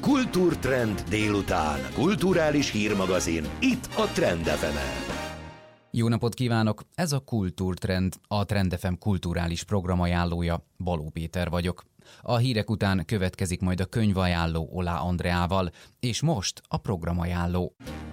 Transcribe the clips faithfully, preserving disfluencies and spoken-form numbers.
Kultúrtrend délután. Kulturális hírmagazin. Itt a Trend ef emen. Jó napot kívánok! Ez a Kultúrtrend, a Trend ef em kulturális programajánlója. Baló Péter vagyok. A hírek után következik majd a könyvajánló Olá Andreával, és most a programajánló.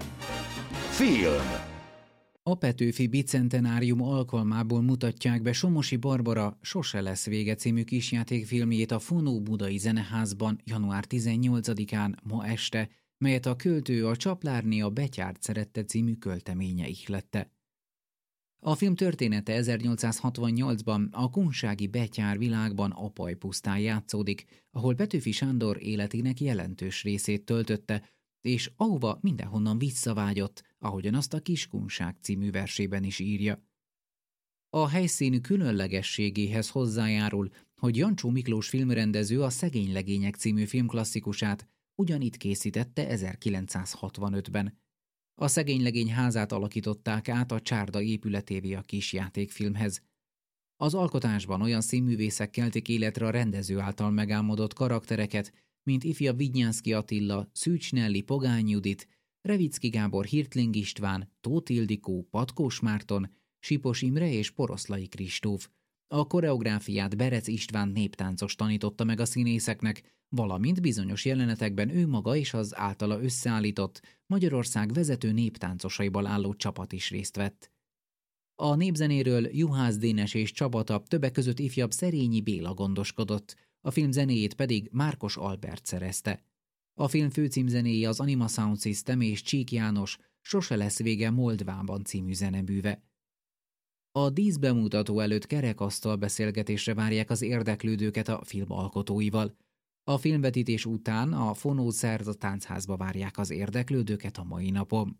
Film. A Petőfi bicentenárium alkalmából mutatják be Somosi Barbara Sose lesz vége című kisjátékfilmjét a Fonó Budai Zeneházban január tizennyolcadikán ma este, melyet a költő a Csaplárné a Betyárt szerette című költeménye ihlette. A film története ezernyolcszázhatvannyolcban a kunsági Betyár világban Apaj pusztán játszódik, ahol Petőfi Sándor életének jelentős részét töltötte, és ahova mindenhonnan visszavágyott, ahogyan azt a Kiskunság című versében is írja. A helyszín különlegességéhez hozzájárul, hogy Jancsó Miklós filmrendező a Szegény legények című filmklasszikusát ugyanitt készítette ezerkilencszázhatvanötben. A Szegény legény házát alakították át a Csárda épületévé a kisjátékfilmhez. Az alkotásban olyan színművészek keltik életre a rendező által megálmodott karaktereket, mint ifjabb Vidnyánszky Attila, Szűcs Nelly, Pogány Judit, Revicki Gábor, Hirtling István, Tóth Ildikó, Patkós Márton, Sipos Imre és Poroszlai Kristóf. A koreográfiát Berec István néptáncos tanította meg a színészeknek, valamint bizonyos jelenetekben ő maga és az általa összeállított Magyarország vezető néptáncosaiból álló csapat is részt vett. A népzenéről Juhász Dénes és csapata, többek között ifjabb Szerényi Béla gondoskodott, a film zenéjét pedig Márkos Albert szerezte. A film főcímzenéje az Anima Sound System és Csík János Sose lesz vége Moldvában című zeneműve. A díszbemutató előtt kerekasztal beszélgetésre várják az érdeklődőket a film alkotóival. A filmvetítés után a Fonó Szerda Táncházba várják az érdeklődőket a mai napon.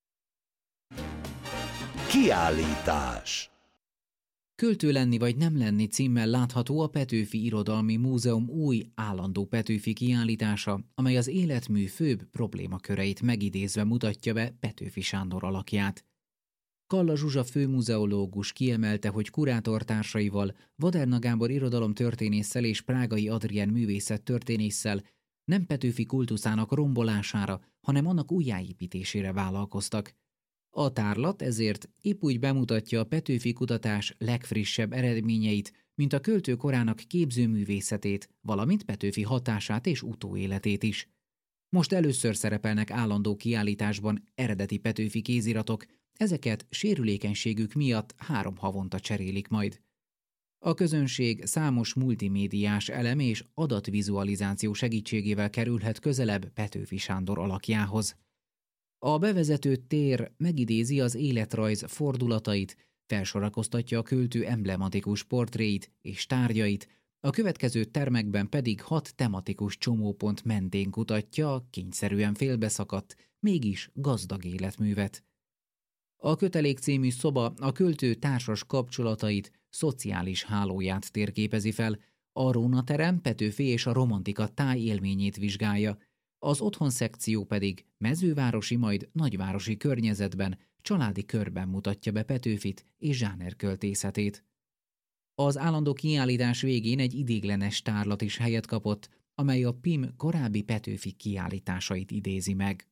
Kiállítás. Költő lenni vagy nem lenni címmel látható a Petőfi Irodalmi Múzeum új állandó Petőfi kiállítása, amely az életmű főbb problémaköreit megidézve mutatja be Petőfi Sándor alakját. Kalla Zsuzsa főmuzeológus kiemelte, hogy kurátortársaival, Vaderna Gábor irodalomtörténésszel és Prágai Adrien művészettörténésszel nem Petőfi kultuszának rombolására, hanem annak újjáépítésére vállalkoztak. A tárlat ezért épp úgy bemutatja a Petőfi kutatás legfrissebb eredményeit, mint a költő korának képzőművészetét, valamint Petőfi hatását és utóéletét is. Most először szerepelnek állandó kiállításban eredeti Petőfi kéziratok, ezeket sérülékenységük miatt három havonta cserélik majd. A közönség számos multimédiás elem és adatvizualizáció segítségével kerülhet közelebb Petőfi Sándor alakjához. A bevezető tér megidézi az életrajz fordulatait, felsorakoztatja a költő emblematikus portréit és tárgyait, a következő termekben pedig hat tematikus csomópont mentén kutatja a kényszerűen félbeszakadt, mégis gazdag életművet. A Kötelék című szoba a költő társas kapcsolatait, szociális hálóját térképezi fel, a Rónaterem Petőfi és a romantika tájélményét vizsgálja, az otthon szekció pedig mezővárosi, majd nagyvárosi környezetben, családi körben mutatja be Petőfit és zsánerköltészetét. Az állandó kiállítás végén egy idéglenes tárlat is helyet kapott, amely a pé i em korábbi Petőfi kiállításait idézi meg.